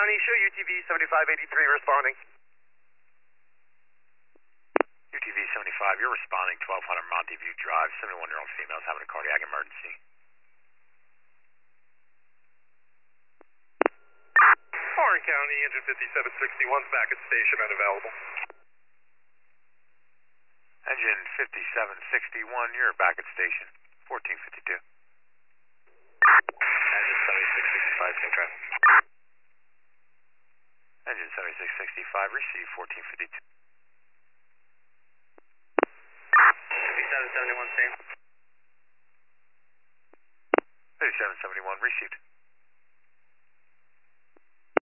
County, show UTV 7583 responding. UTV 75, you're responding 1200 Monte View Drive, 71-year-old female is having a cardiac emergency. Warren County, engine 5761's back at station and available. Engine 5761, you're back at station, 1452. Engine 7665, same traffic. Engine 7665, receive 1452. 5771, same. 5771, received.